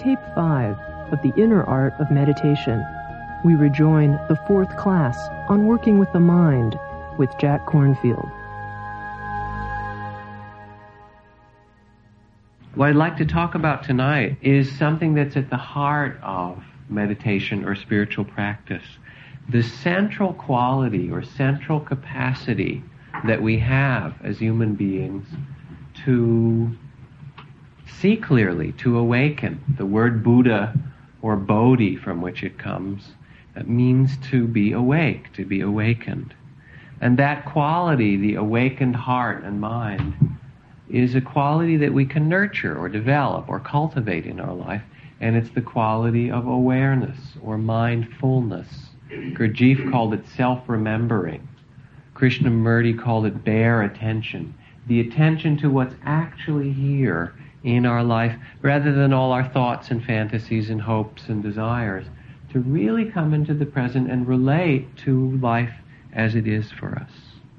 Tape 5 of The Inner Art of Meditation. We rejoin the 4th class on working with the mind with Jack Kornfield. What I'd like to talk about tonight is something that's at the heart of meditation or spiritual practice. The central quality or central capacity that we have as human beings to see clearly, to awaken. The word Buddha or Bodhi, from which it comes, means to be awake, to be awakened. And that quality, the awakened heart and mind, is a quality that we can nurture or develop or cultivate in our life, and it's the quality of awareness or mindfulness. Gurdjieff called it self-remembering. Krishnamurti called it bare attention, the attention to what's actually here in our life, rather than all our thoughts and fantasies and hopes and desires, to really come into the present and relate to life as it is for us.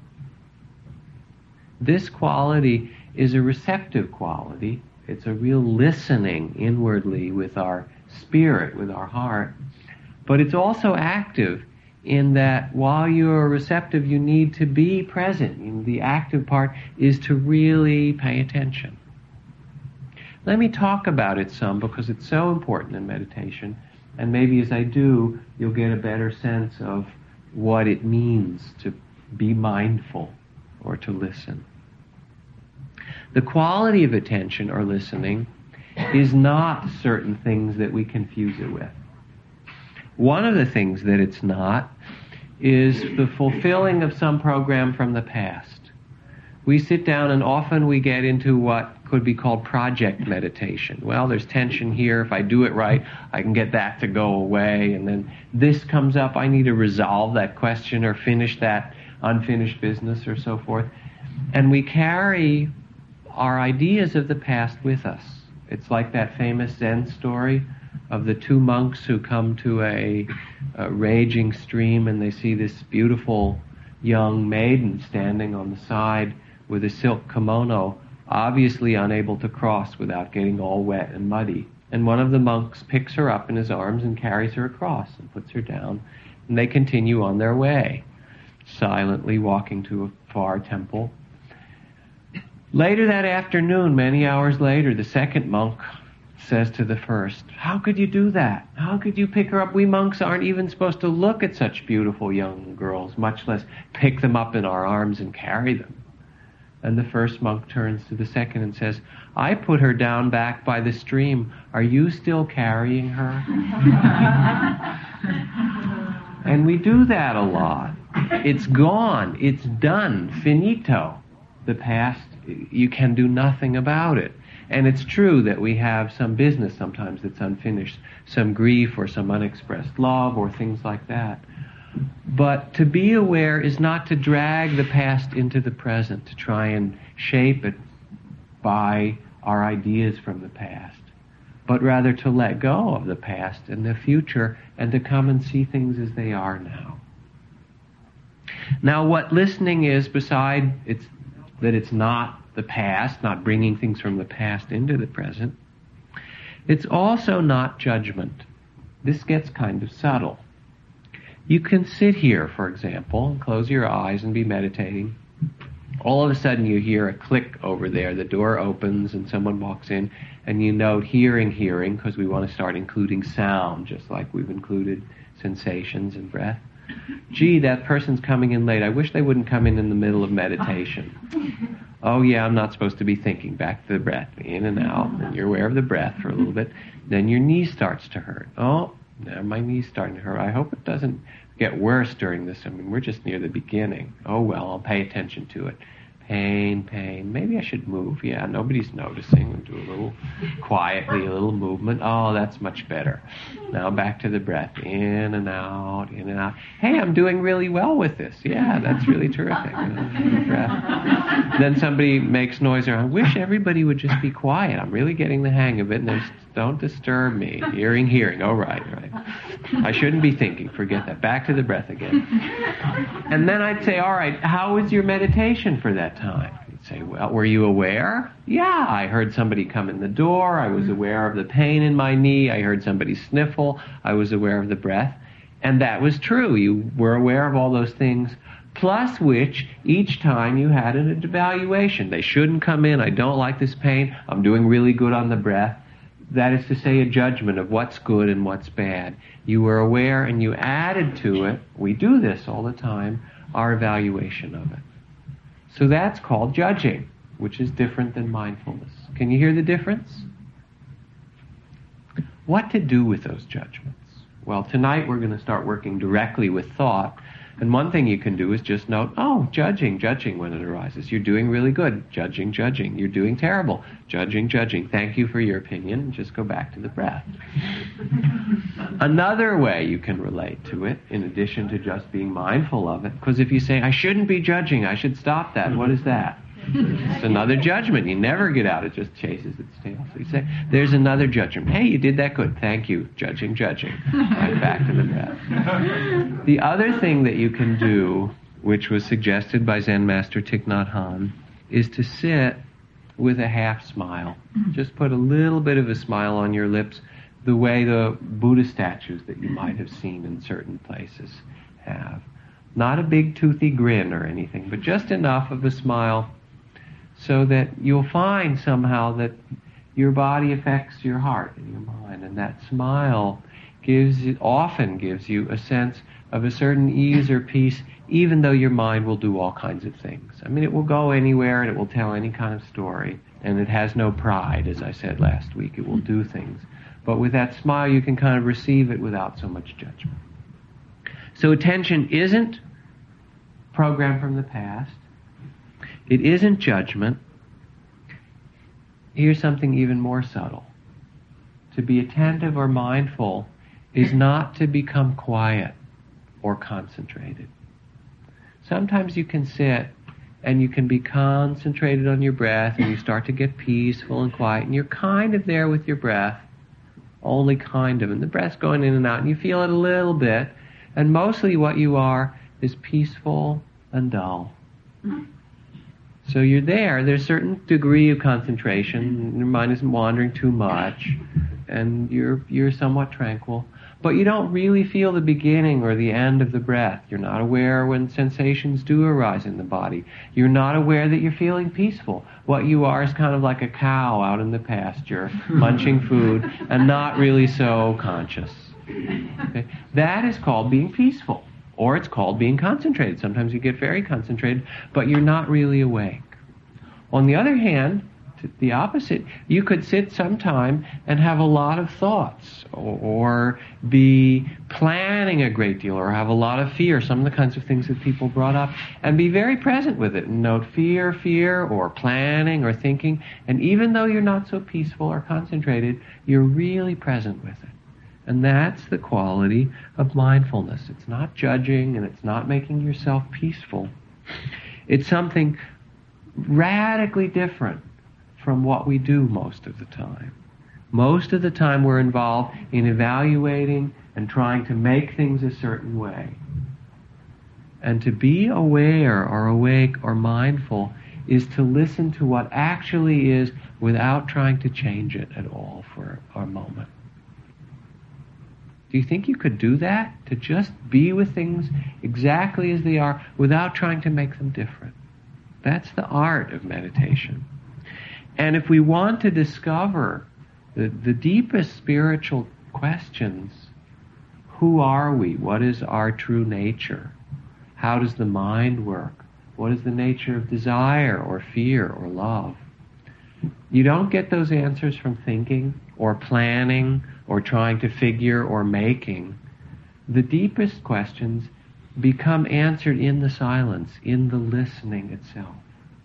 This quality is a receptive quality. It's a real listening inwardly with our spirit, with our heart. But it's also active in that while you're receptive, you need to be present. And the active part is to really pay attention. Let me talk about it some because it's so important in meditation. And maybe as I do, you'll get a better sense of what it means to be mindful or to listen. The quality of attention or listening is not certain things that we confuse it with. One of the things that it's not is the fulfilling of some program from the past. We sit down and often we get into what could be called project meditation. Well, there's tension here. If I do it right, I can get that to go away. And then this comes up. I need to resolve that question or finish that unfinished business or so forth. And we carry our ideas of the past with us. It's like that famous Zen story of the two monks who come to a raging stream and they see this beautiful young maiden standing on the side with a silk kimono, obviously unable to cross without getting all wet and muddy. And one of the monks picks her up in his arms and carries her across and puts her down, and they continue on their way, silently walking to a far temple. Later that afternoon, many hours later, the second monk says to the first, "How could you do that? How could you pick her up? We monks aren't even supposed to look at such beautiful young girls, much less pick them up in our arms and carry them." And the first monk turns to the second and says, "I put her down back by the stream. Are you still carrying her?" And we do that a lot. It's gone. It's done. Finito. The past, you can do nothing about it. And it's true that we have some business sometimes that's unfinished, some grief or some unexpressed love or things like that. But to be aware is not to drag the past into the present, to try and shape it by our ideas from the past, but rather to let go of the past and the future and to come and see things as they are now. Now, what listening is, beside it's not the past, not bringing things from the past into the present, it's also not judgment. This gets kind of subtle. You can sit here, for example, and close your eyes and be meditating. All of a sudden you hear a click over there. The door opens and someone walks in, and you note hearing, because we want to start including sound, just like we've included sensations and breath. Gee, that person's coming in late. I wish they wouldn't come in the middle of meditation. Oh yeah, I'm not supposed to be thinking. Back to the breath, in and out. And you're aware of the breath for a little bit. Then your knee starts to hurt. Oh, now my knee's starting to hurt. I hope it doesn't get worse during this. I mean, we're just near the beginning. Oh well, I'll pay attention to it. Pain. Maybe I should move. Yeah, nobody's noticing. And do a little quietly, a little movement. Oh, that's much better. Now back to the breath. In and out, in and out. Hey, I'm doing really well with this. Yeah, that's really terrific. Breath. Then somebody makes noise around. I wish everybody would just be quiet. I'm really getting the hang of it. And don't disturb me. Hearing. Oh, right. I shouldn't be thinking. Forget that. Back to the breath again. And then I'd say, all right, how was your meditation for that time? You'd Say, well, were you aware? Yeah, I heard somebody come in the door. I was aware of the pain in my knee. I heard somebody sniffle. I was aware of the breath. And that was true. You were aware of all those things, plus which each time you had an evaluation. They shouldn't come in. I don't like this pain. I'm doing really good on the breath. That is to say, a judgment of what's good and what's bad. You were aware and you added to it, we do this all the time, our evaluation of it. So that's called judging, which is different than mindfulness. Can you hear the difference? What to do with those judgments? Well, tonight we're going to start working directly with thought. And one thing you can do is just note, judging when it arises. You're doing really good. Judging. You're doing terrible. Judging. Thank you for your opinion. Just go back to the breath. Another way you can relate to it, in addition to just being mindful of it, because if you say, I shouldn't be judging, I should stop that, what is that? It's another judgment. You never get out. It just chases its tail. So you say, there's another judgment. Hey, you did that good. Thank you. Judging. Right back to the breath. The other thing that you can do, which was suggested by Zen Master Thich Nhat Hanh, is to sit with a half smile. Just put a little bit of a smile on your lips, the way the Buddha statues that you might have seen in certain places have. Not a big toothy grin or anything, but just enough of a smile so that you'll find somehow that your body affects your heart and your mind, and that smile often gives you a sense of a certain ease or peace, even though your mind will do all kinds of things. I mean, it will go anywhere and it will tell any kind of story, and it has no pride, as I said last week. It will do things. But with that smile, you can kind of receive it without so much judgment. So attention isn't programmed from the past. It isn't judgment. Here's something even more subtle. To be attentive or mindful is not to become quiet or concentrated. Sometimes you can sit and you can be concentrated on your breath and you start to get peaceful and quiet and you're kind of there with your breath, only kind of, and the breath's going in and out and you feel it a little bit, and mostly what you are is peaceful and dull. So you're there's a certain degree of concentration, your mind isn't wandering too much, and you're somewhat tranquil, but you don't really feel the beginning or the end of the breath. You're not aware when sensations do arise in the body. You're not aware that you're feeling peaceful. What you are is kind of like a cow out in the pasture, munching food, and not really so conscious. Okay? That is called being peaceful. Or it's called being concentrated. Sometimes you get very concentrated, but you're not really awake. On the other hand, the opposite, you could sit sometime and have a lot of thoughts, or be planning a great deal, or have a lot of fear, some of the kinds of things that people brought up, and be very present with it, and note fear, or planning, or thinking, and even though you're not so peaceful or concentrated, you're really present with it. And that's the quality of mindfulness. It's not judging and it's not making yourself peaceful. It's something radically different from what we do most of the time. Most of the time we're involved in evaluating and trying to make things a certain way. And to be aware or awake or mindful is to listen to what actually is without trying to change it at all for a moment. Do you think you could do that? To just be with things exactly as they are without trying to make them different? That's the art of meditation. And if we want to discover the deepest spiritual questions, who are we? What is our true nature? How does the mind work? What is the nature of desire or fear or love? You don't get those answers from thinking or planning or trying to figure or making. The deepest questions become answered in the silence, in the listening itself.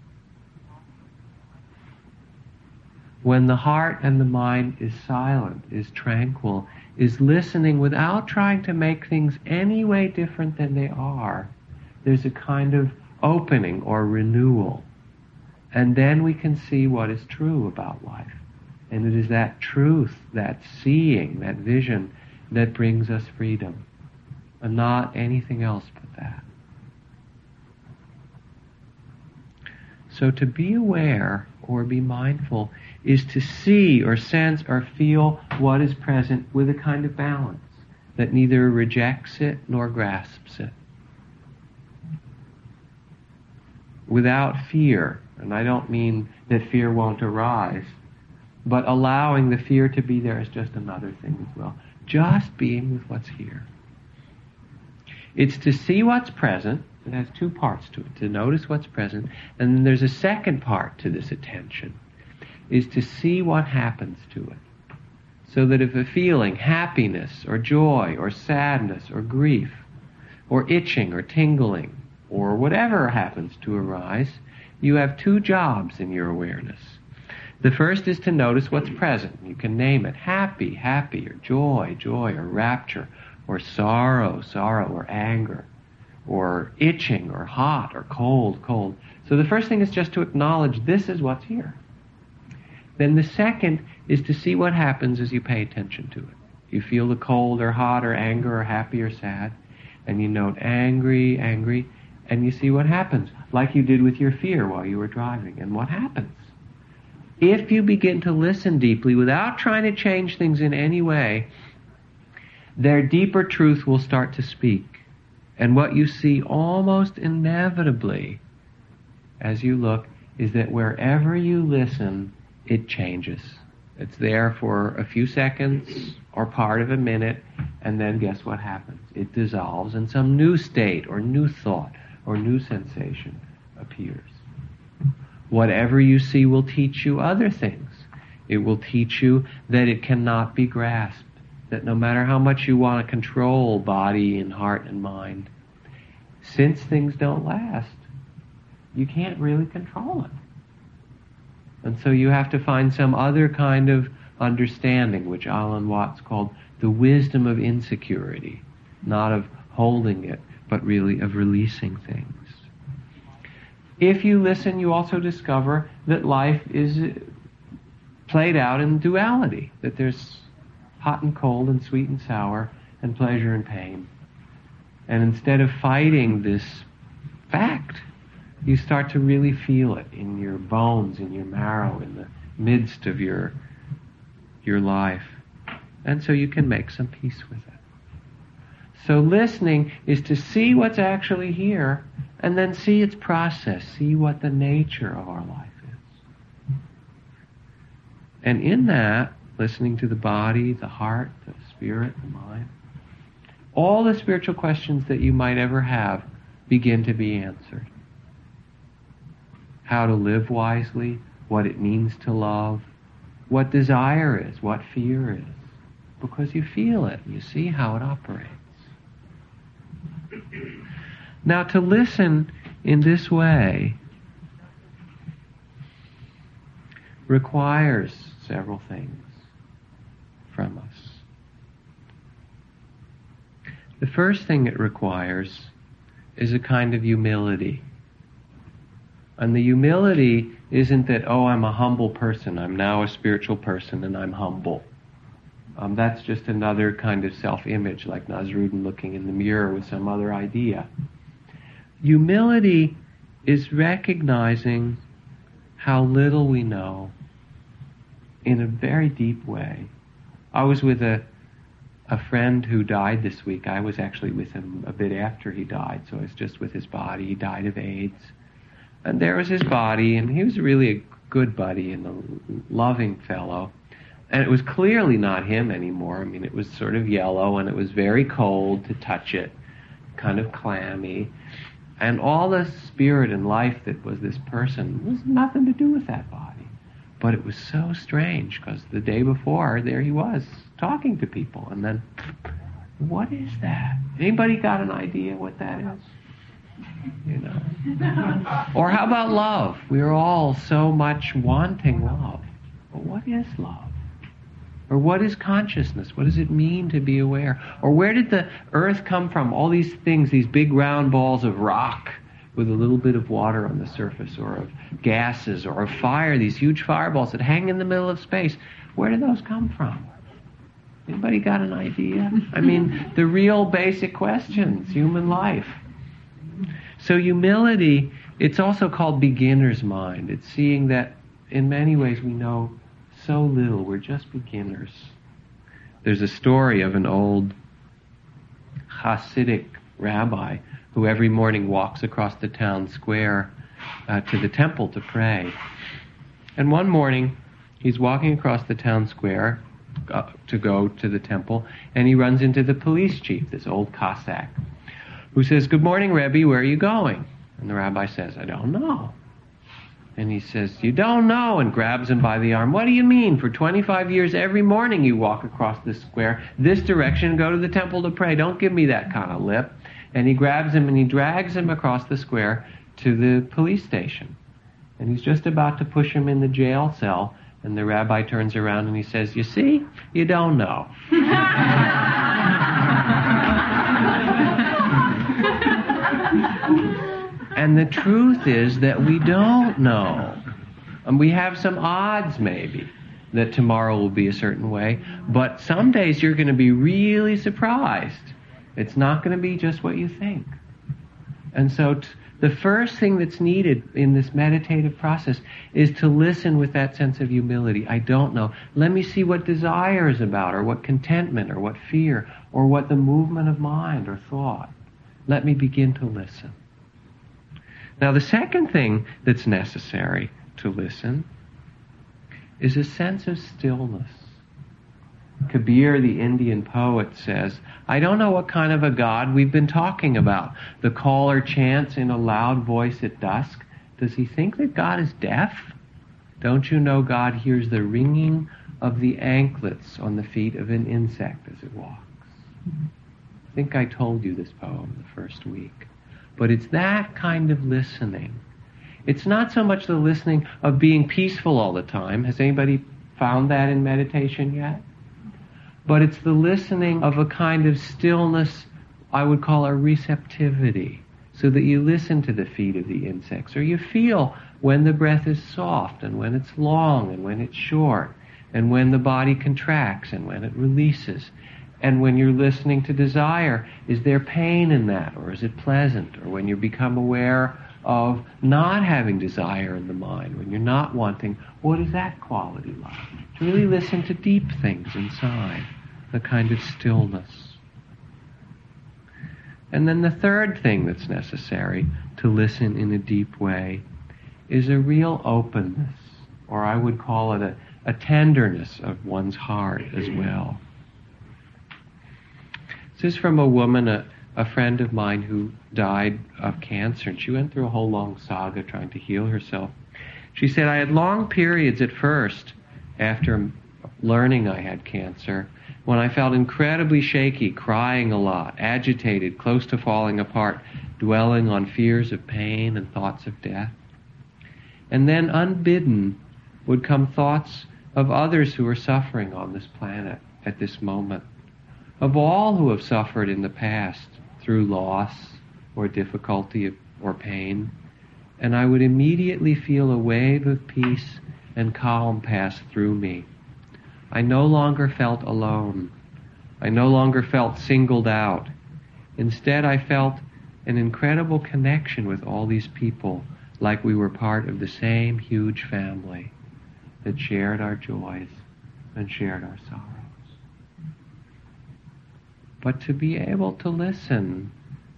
When the heart and the mind is silent, is tranquil, is listening without trying to make things any way different than they are, there's a kind of opening or renewal. And then we can see what is true about life. And it is that truth, that seeing, that vision that brings us freedom. And not anything else but that. So to be aware or be mindful is to see or sense or feel what is present with a kind of balance that neither rejects it nor grasps it. Without fear, and I don't mean that fear won't arise, but allowing the fear to be there is just another thing as well. Just being with what's here. It's to see what's present. It has two parts to it. To notice what's present. And then there's a second part to this attention, is to see what happens to it. So that if a feeling, happiness or joy or sadness or grief or itching or tingling or whatever happens to arise, you have two jobs in your awareness. The first is to notice what's present. You can name it happy, happy, or joy, joy, or rapture, or sorrow, sorrow, or anger, or itching, or hot, or cold, cold. So the first thing is just to acknowledge this is what's here. Then the second is to see what happens as you pay attention to it. You feel the cold, or hot, or anger, or happy, or sad, and you note angry, angry, and you see what happens, like you did with your fear while you were driving. And what happens? If you begin to listen deeply without trying to change things in any way, their deeper truth will start to speak. And what you see almost inevitably as you look is that wherever you listen, it changes. It's there for a few seconds or part of a minute, and then guess what happens? It dissolves and some new state or new thought or new sensation appears. Whatever you see will teach you other things. It will teach you that it cannot be grasped, that no matter how much you want to control body and heart and mind, since things don't last, you can't really control it. And so you have to find some other kind of understanding, which Alan Watts called the wisdom of insecurity, not of holding it, but really of releasing things. If you listen, you also discover that life is played out in duality, that there's hot and cold and sweet and sour and pleasure and pain. And instead of fighting this fact, you start to really feel it in your bones, in your marrow, in the midst of your life. And so you can make some peace with it. So listening is to see what's actually here and then see its process, see what the nature of our life is. And in that, listening to the body, the heart, the spirit, the mind, all the spiritual questions that you might ever have begin to be answered. How to live wisely, what it means to love, what desire is, what fear is, because you feel it, you see how it operates. Now, to listen in this way requires several things from us. The first thing it requires is a kind of humility. And the humility isn't that, oh, I'm a humble person, I'm now a spiritual person and I'm humble. That's just another kind of self-image, like Nasruddin looking in the mirror with some other idea. Humility is recognizing how little we know in a very deep way. I was with a friend who died this week. I was actually with him a bit after he died, so I was just with his body. He died of AIDS. And there was his body, and he was really a good buddy and a loving fellow. And it was clearly not him anymore. I mean, it was sort of yellow, and it was very cold to touch it, kind of clammy. And all the spirit and life that was this person was nothing to do with that body. But it was so strange, because the day before, there he was, talking to people. And then, what is that? Anybody got an idea what that is? You know. Or how about love? We're all so much wanting love. But what is love? Or what is consciousness? What does it mean to be aware? Or where did the earth come from? All these things, these big round balls of rock with a little bit of water on the surface, or of gases, or of fire, these huge fireballs that hang in the middle of space. Where did those come from? Anybody got an idea? I mean, the real basic questions, human life. So humility It's also called beginner's mind. It's seeing that in many ways we know so little. We're just beginners. There's a story of an old Hasidic rabbi who every morning walks across the town square to the temple to pray. And one morning, he's walking across the town square to go to the temple, and he runs into the police chief, this old Cossack, who says, "Good morning, Rebbe, where are you going?" And the rabbi says, "I don't know." And he says, "You don't know," and grabs him by the arm. "What do you mean? For 25 years, every morning you walk across this square, this direction, go to the temple to pray. Don't give me that kind of lip." And he grabs him and he drags him across the square to the police station. And he's just about to push him in the jail cell, and the rabbi turns around and he says, "You see, you don't know." And the truth is that we don't know. And we have some odds maybe that tomorrow will be a certain way, but some days you're going to be really surprised. It's not going to be just what you think. And so the first thing that's needed in this meditative process is to listen with that sense of humility. I don't know. Let me see what desire is about, or what contentment, or what fear, or what the movement of mind or thought. Let me begin to listen. Now, the second thing that's necessary to listen is a sense of stillness. Kabir, the Indian poet, says, "I don't know what kind of a God we've been talking about. The caller chants in a loud voice at dusk. Does he think that God is deaf? Don't you know God hears the ringing of the anklets on the feet of an insect as it walks?" I think I told you this poem the first week. But it's that kind of listening. It's not so much the listening of being peaceful all the time. Has anybody found that in meditation yet? But it's the listening of a kind of stillness, I would call a receptivity, so that you listen to the feet of the insects, or you feel when the breath is soft, and when it's long, and when it's short, and when the body contracts, and when it releases. And when you're listening to desire, is there pain in that, or is it pleasant? Or when you become aware of not having desire in the mind, when you're not wanting, what is that quality like? To really listen to deep things inside, the kind of stillness. And then the third thing that's necessary to listen in a deep way is a real openness, or I would call it a tenderness of one's heart as well. This is from a woman, a friend of mine who died of cancer, and she went through a whole long saga trying to heal herself. She said, "I had long periods at first, after learning I had cancer, when I felt incredibly shaky, crying a lot, agitated, close to falling apart, dwelling on fears of pain and thoughts of death. And then, unbidden, would come thoughts of others who are suffering on this planet at this moment, of all who have suffered in the past through loss or difficulty or pain, and I would immediately feel a wave of peace and calm pass through me. I no longer felt alone. I no longer felt singled out. Instead, I felt an incredible connection with all these people, like we were part of the same huge family that shared our joys and shared our sorrows." But to be able to listen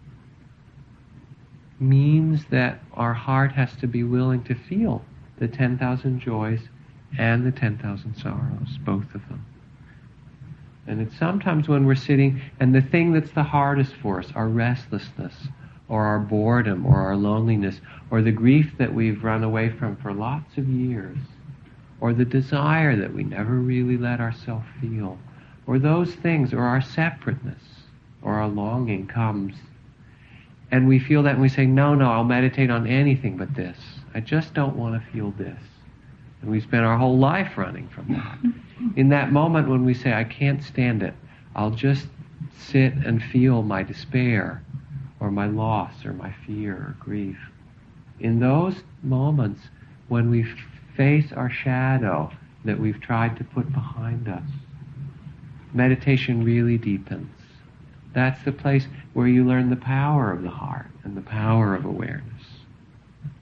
means that our heart has to be willing to feel the 10,000 joys and the 10,000 sorrows, both of them. And it's sometimes when we're sitting, and the thing that's the hardest for us, our restlessness, or our boredom, or our loneliness, or the grief that we've run away from for lots of years, or the desire that we never really let ourselves feel, or those things, or our separateness, or our longing comes, and we feel that and we say, no, I'll meditate on anything but this. I just don't want to feel this. And we spend our whole life running from that. In that moment when we say, I can't stand it, I'll just sit and feel my despair, or my loss, or my fear, or grief. In those moments when we face our shadow that we've tried to put behind us, meditation really deepens. That's the place where you learn the power of the heart and the power of awareness.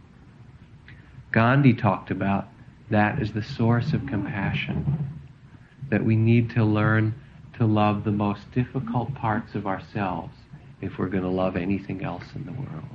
Gandhi talked about that as the source of compassion, that we need to learn to love the most difficult parts of ourselves if we're going to love anything else in the world.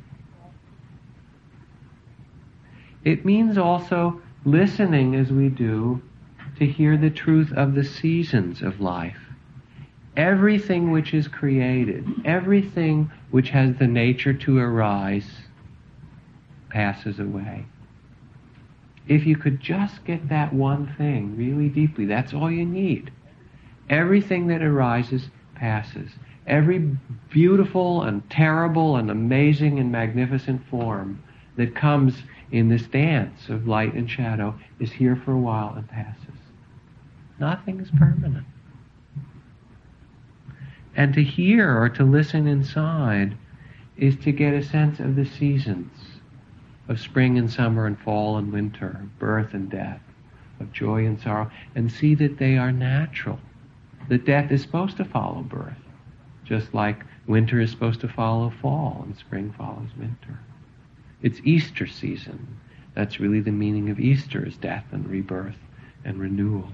It means also listening as we do to hear the truth of the seasons of life. Everything which is created, everything which has the nature to arise, passes away. If you could just get that one thing really deeply, that's all you need. Everything that arises passes. Every beautiful and terrible and amazing and magnificent form that comes in this dance of light and shadow is here for a while and passes. Nothing is permanent. And to hear or to listen inside is to get a sense of the seasons, of spring and summer and fall and winter, of birth and death, of joy and sorrow, and see that they are natural. That death is supposed to follow birth, just like winter is supposed to follow fall and spring follows winter. It's Easter season. That's really the meaning of Easter, is death and rebirth and renewal.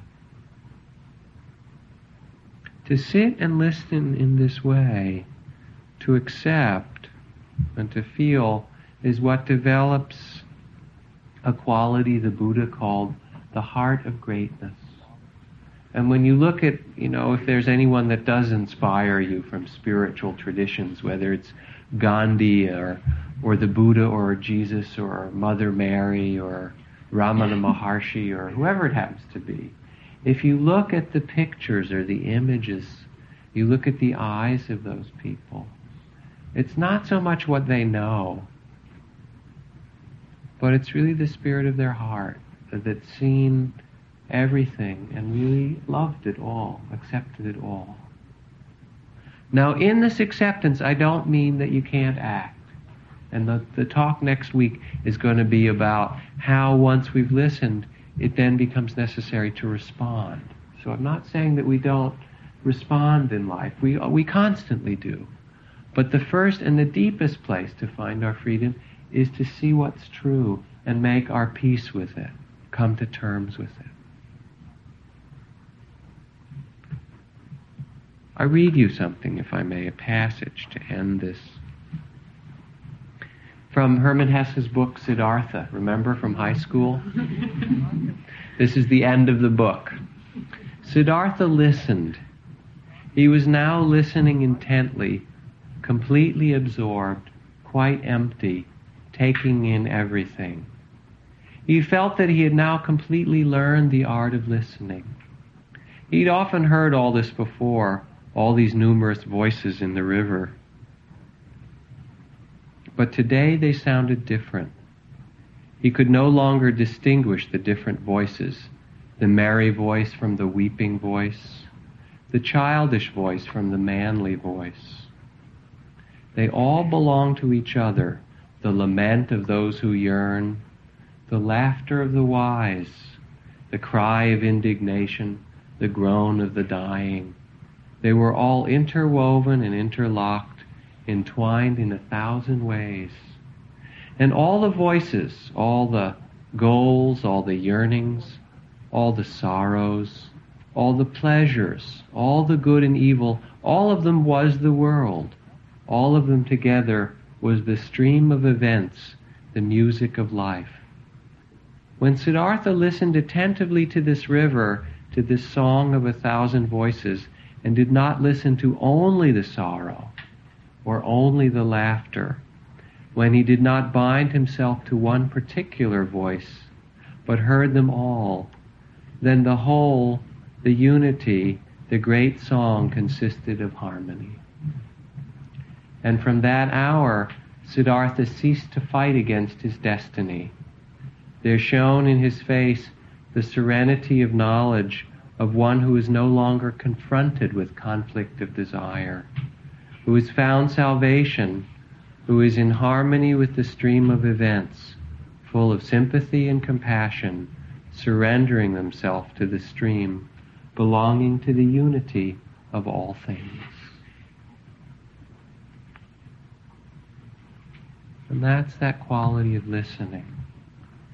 To sit and listen in this way, to accept and to feel, is what develops a quality the Buddha called the heart of greatness. And when you look at, if there's anyone that does inspire you from spiritual traditions, whether it's Gandhi or the Buddha or Jesus or Mother Mary or Ramana Maharshi or whoever it happens to be, if you look at the pictures or the images, you look at the eyes of those people, it's not so much what they know, but it's really the spirit of their heart that's seen everything and really loved it all, accepted it all. Now, in this acceptance, I don't mean that you can't act. And the talk next week is going to be about how once we've listened, it then becomes necessary to respond. So I'm not saying that we don't respond in life. We constantly do. But the first and the deepest place to find our freedom is to see what's true and make our peace with it, come to terms with it. I read you something, if I may, a passage to end this. From Hermann Hesse's book, Siddhartha, remember, from high school? This is the end of the book. Siddhartha listened. He was now listening intently, completely absorbed, quite empty, taking in everything. He felt that he had now completely learned the art of listening. He'd often heard all this before, all these numerous voices in the river. But today they sounded different. He could no longer distinguish the different voices, the merry voice from the weeping voice, the childish voice from the manly voice. They all belong to each other, the lament of those who yearn, the laughter of the wise, the cry of indignation, the groan of the dying. They were all interwoven and interlocked, entwined in 1,000 ways. And all the voices, all the goals, all the yearnings, all the sorrows, all the pleasures, all the good and evil, all of them was the world. All of them together was the stream of events, the music of life. When Siddhartha listened attentively to this river, to this song of 1,000 voices, and did not listen to only the sorrow or only the laughter, when he did not bind himself to one particular voice, but heard them all, then the whole, the unity, the great song consisted of harmony. And from that hour, Siddhartha ceased to fight against his destiny. There shone in his face the serenity of knowledge of one who is no longer confronted with conflict of desire, who has found salvation, who is in harmony with the stream of events, full of sympathy and compassion, surrendering themselves to the stream, belonging to the unity of all things. And that's that quality of listening.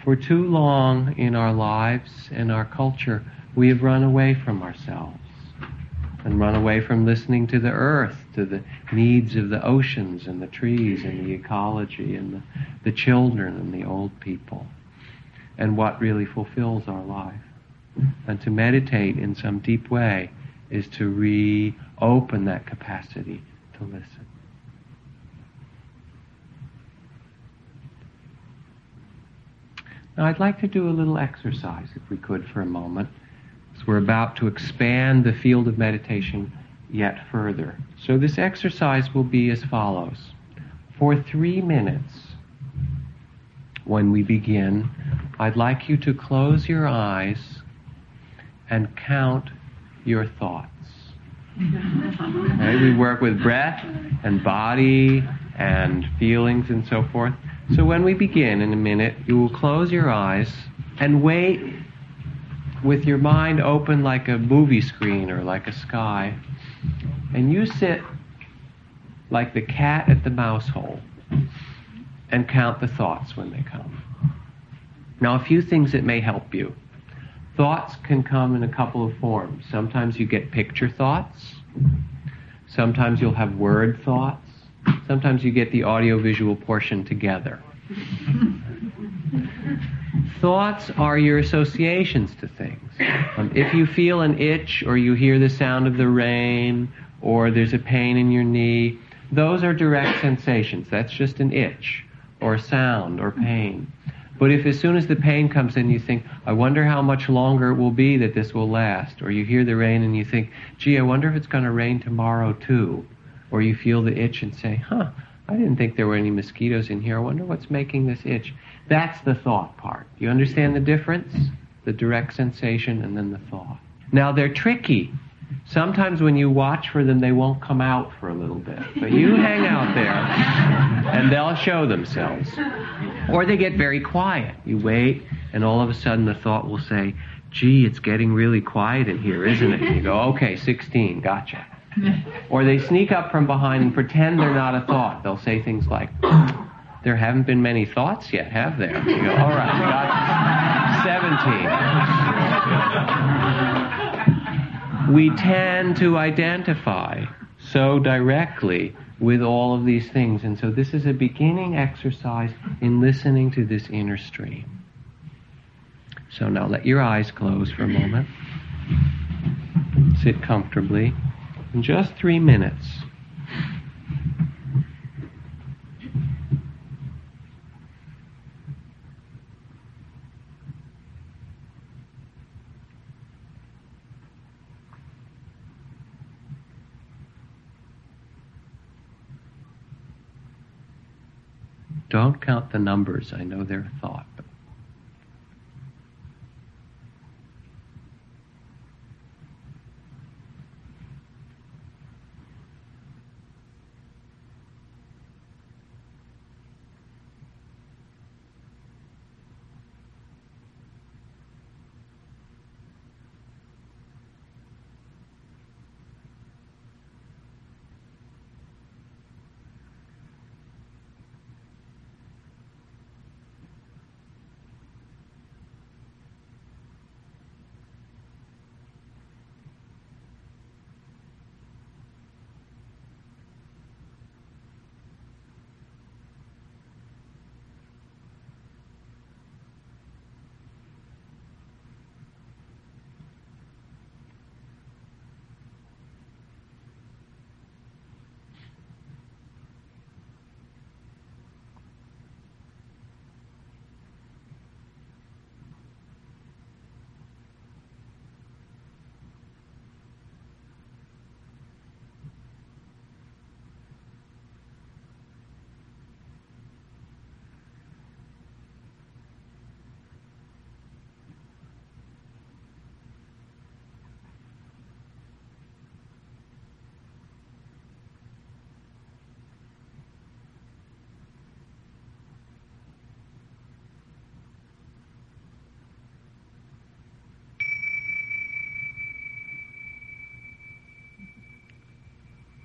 For too long in our lives and our culture, we have run away from ourselves and run away from listening to the earth, to the needs of the oceans and the trees and the ecology and the children and the old people, and what really fulfills our life. And to meditate in some deep way is to reopen that capacity to listen. Now I'd like to do a little exercise, if we could, for a moment, because we're about to expand the field of meditation yet further. So this exercise will be as follows. For 3 minutes, when we begin, I'd like you to close your eyes and count your thoughts. Okay, we work with breath and body and feelings and so forth. So when we begin in a minute, you will close your eyes and wait with your mind open like a movie screen or like a sky. And you sit like the cat at the mouse hole and count the thoughts when they come. Now, a few things that may help you. Thoughts can come in a couple of forms. Sometimes you get picture thoughts. Sometimes you'll have word thoughts. Sometimes you get the audio-visual portion together. Thoughts are your associations to things. If you feel an itch, or you hear the sound of the rain, or there's a pain in your knee, those are direct sensations. That's just an itch, or sound, or pain. But if as soon as the pain comes in you think, I wonder how much longer it will be that this will last, or you hear the rain and you think, gee, I wonder if it's going to rain tomorrow too, or you feel the itch and say, I didn't think there were any mosquitoes in here, I wonder what's making this itch. That's the thought part. You understand the difference? The direct sensation and then the thought. Now they're tricky. Sometimes when you watch for them, they won't come out for a little bit. But you hang out there, and they'll show themselves. Or they get very quiet. You wait, and all of a sudden the thought will say, gee, it's getting really quiet in here, isn't it? And you go, okay, 16, gotcha. Or they sneak up from behind and pretend they're not a thought. They'll say things like, there haven't been many thoughts yet, have there? You go, all right, gotcha. 17. We tend to identify so directly with all of these things. And so this is a beginning exercise in listening to this inner stream. So now let your eyes close for a moment. Sit comfortably. In just 3 minutes. Don't count the numbers. I know they're a thought, but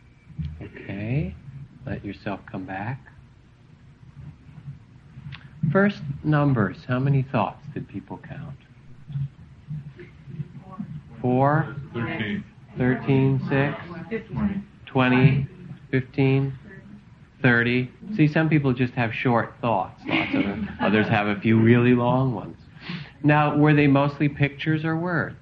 okay. Let yourself come back. First numbers, how many thoughts did people count? 4, 13, 6, 20, 15, 30. See, some people just have short thoughts. Lots of them. Others have a few really long ones. Now, were they mostly pictures or words?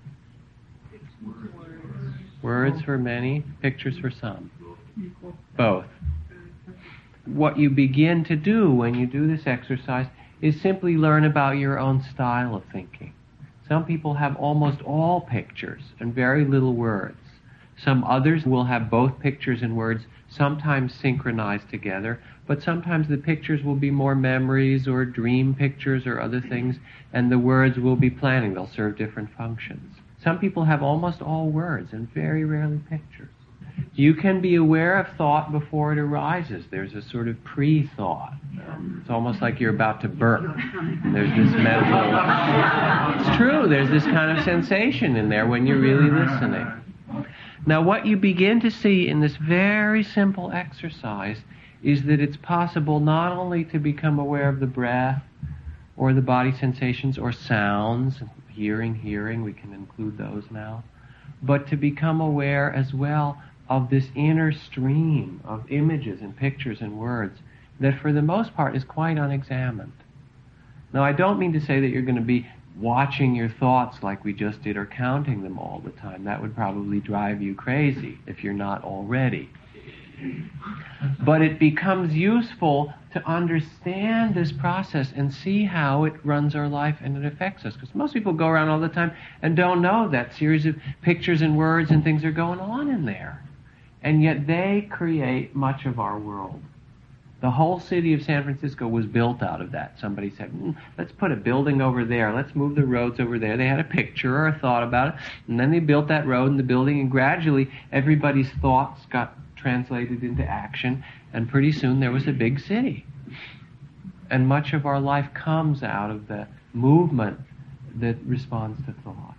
Words for many, pictures for some. Both. What you begin to do when you do this exercise is simply learn about your own style of thinking. Some people have almost all pictures and very little words. Some others will have both pictures and words, sometimes synchronized together, but sometimes the pictures will be more memories or dream pictures or other things, and the words will be planning. They'll serve different functions. Some people have almost all words and very rarely pictures. You can be aware of thought before it arises. There's a sort of pre-thought. It's almost like you're about to burp. There's this mental... It's true, there's this kind of sensation in there when you're really listening. Now, what you begin to see in this very simple exercise is that it's possible not only to become aware of the breath or the body sensations or sounds, hearing, we can include those now, but to become aware as well of this inner stream of images and pictures and words that for the most part is quite unexamined. Now, I don't mean to say that you're going to be watching your thoughts like we just did or counting them all the time. That would probably drive you crazy if you're not already. But it becomes useful to understand this process and see how it runs our life and it affects us. Because most people go around all the time and don't know that series of pictures and words and things are going on in there. And yet they create much of our world. The whole city of San Francisco was built out of that. Somebody said, let's put a building over there. Let's move the roads over there. They had a picture or a thought about it. And then they built that road and the building. And gradually, everybody's thoughts got translated into action. And pretty soon, there was a big city. And much of our life comes out of the movement that responds to thought.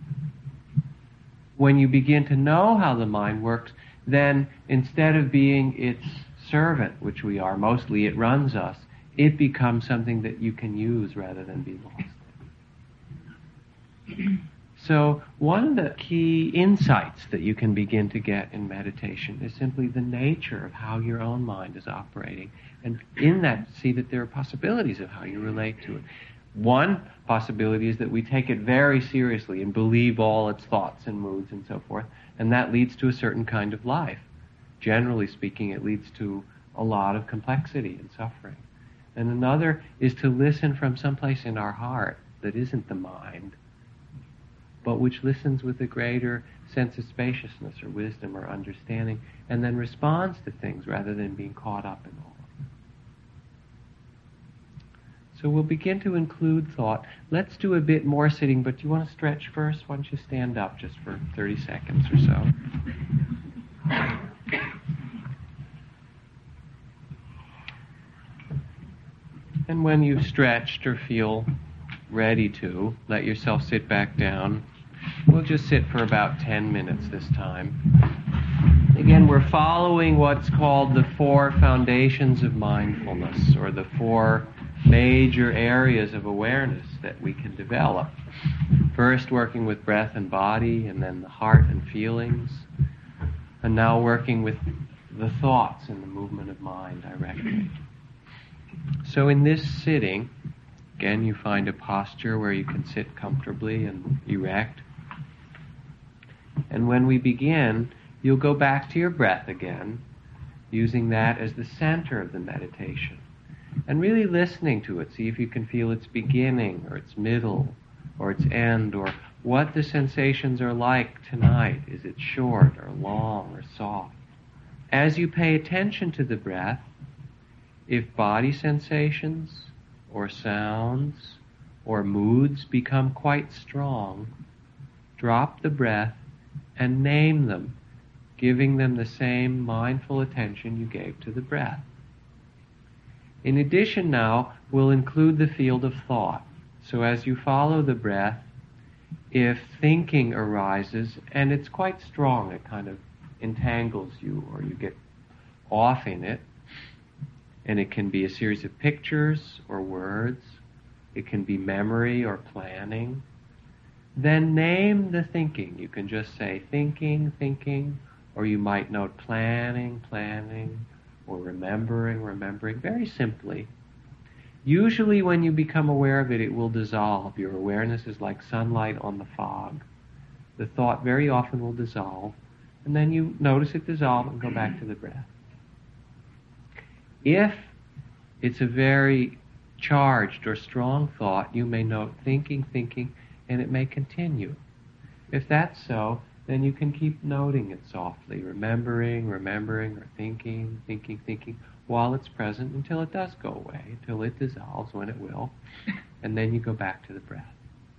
When you begin to know how the mind works, then instead of being its servant, which we are, mostly it runs us, it becomes something that you can use rather than be lost. So one of the key insights that you can begin to get in meditation is simply the nature of how your own mind is operating. And in that, see that there are possibilities of how you relate to it. One possibility is that we take it very seriously and believe all its thoughts and moods and so forth, and that leads to a certain kind of life. Generally speaking, it leads to a lot of complexity and suffering. And another is to listen from someplace in our heart that isn't the mind, but which listens with a greater sense of spaciousness or wisdom or understanding, and then responds to things rather than being caught up in all of them. So we'll begin to include thought. Let's do a bit more sitting, but do you want to stretch first? Why don't you stand up just for 30 seconds or so? And when you've stretched or feel ready to, let yourself sit back down. We'll just sit for about 10 minutes this time. Again, we're following what's called the 4 foundations of mindfulness, or the 4 major areas of awareness that we can develop. First, working with breath and body, and then the heart and feelings, and now working with the thoughts and the movement of mind directly. So in this sitting, again, you find a posture where you can sit comfortably and erect. And when we begin, you'll go back to your breath again, using that as the center of the meditation. And really listening to it, see if you can feel its beginning, or its middle, or its end, or what the sensations are like tonight. Is it short, or long, or soft? As you pay attention to the breath, if body sensations, or sounds, or moods become quite strong, drop the breath and name them, giving them the same mindful attention you gave to the breath. In addition now, we'll include the field of thought. So as you follow the breath, if thinking arises, and it's quite strong, it kind of entangles you, or you get off in it, And it can be a series of pictures or words. It can be memory or planning. Then name the thinking. You can just say thinking, thinking, or you might note planning, planning, or remembering, remembering, very simply. Usually when you become aware of it, it will dissolve. Your awareness is like sunlight on the fog. The thought very often will dissolve, and then you notice it dissolve and go back to the breath. If it's a very charged or strong thought, you may note thinking, thinking, and it may continue. If that's so, then you can keep noting it softly, remembering, remembering, or thinking, thinking, thinking, while it's present until it does go away, until it dissolves, when it will, and then you go back to the breath.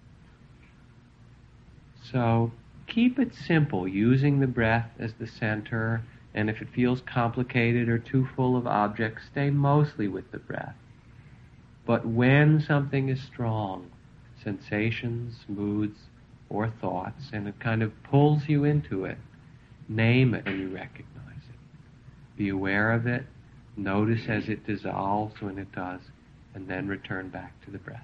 So keep it simple, using the breath as the center, and if it feels complicated or too full of objects, stay mostly with the breath. But when something is strong, sensations, moods, or thoughts, and it kind of pulls you into it, name it when you recognize it. Be aware of it, notice as it dissolves when it does, and then return back to the breath.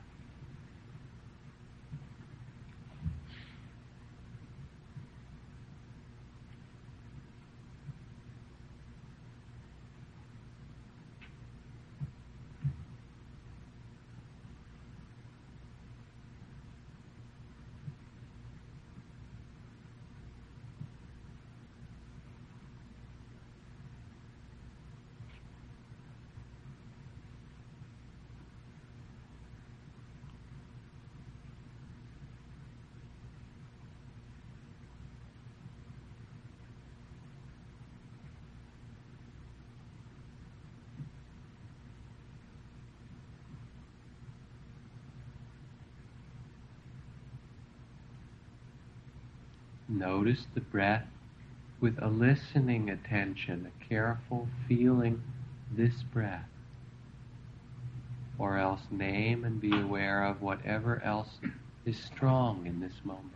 Notice the breath with a listening attention, a careful feeling this breath. Or else name and be aware of whatever else is strong in this moment.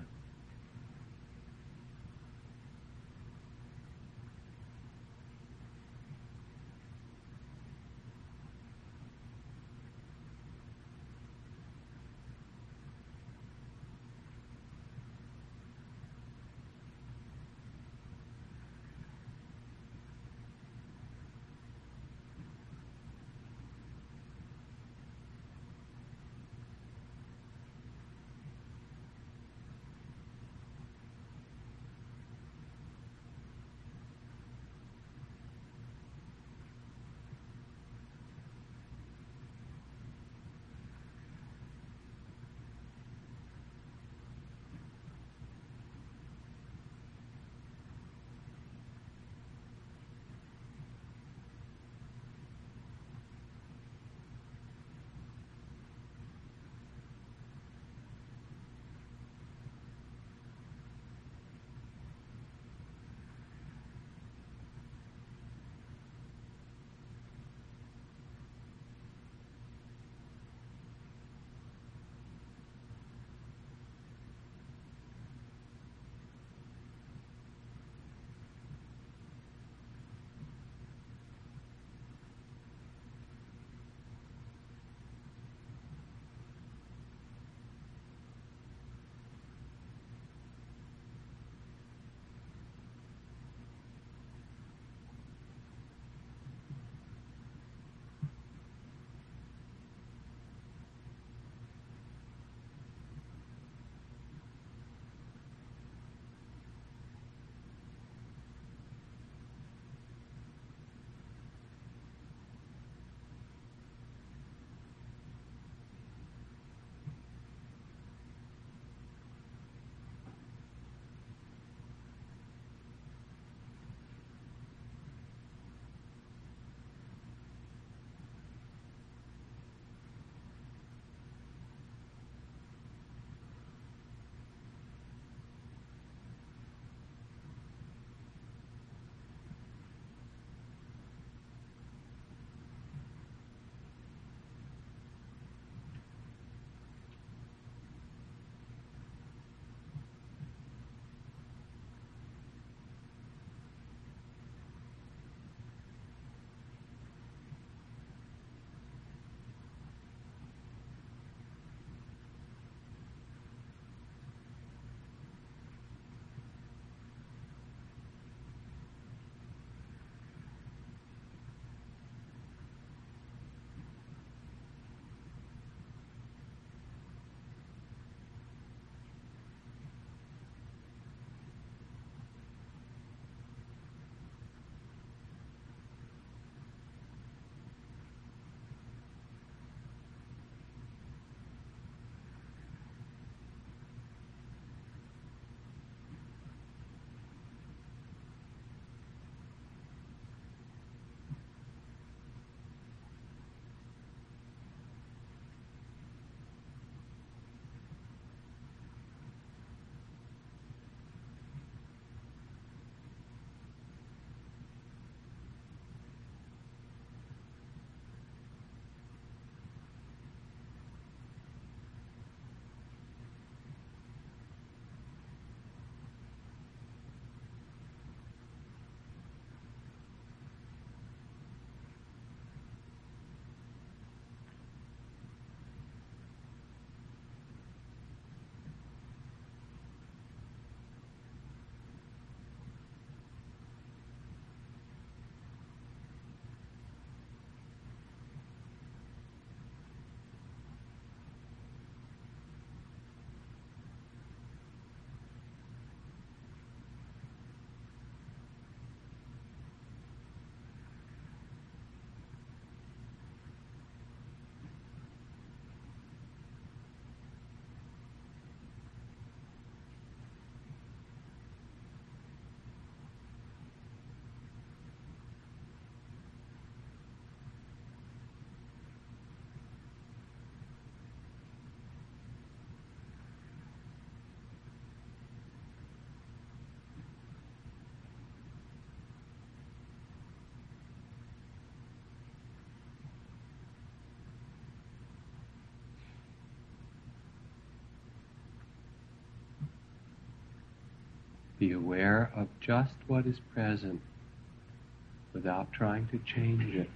Be aware of just what is present without trying to change it.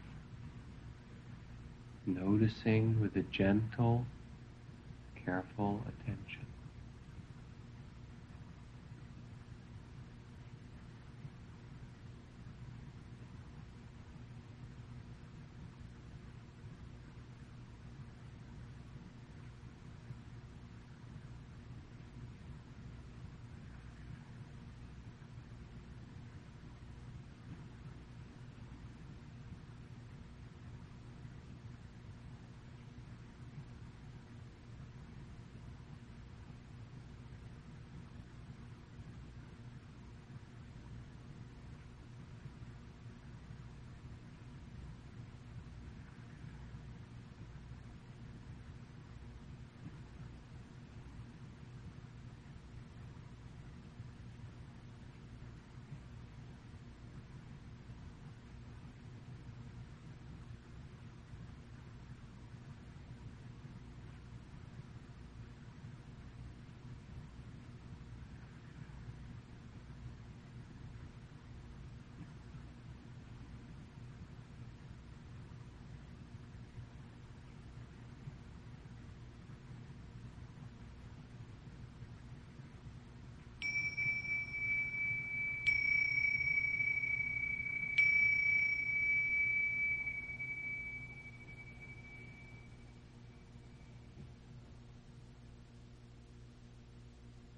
Noticing with a gentle, careful attention.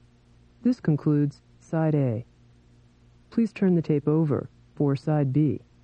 This concludes Side A. Please turn the tape over for Side B.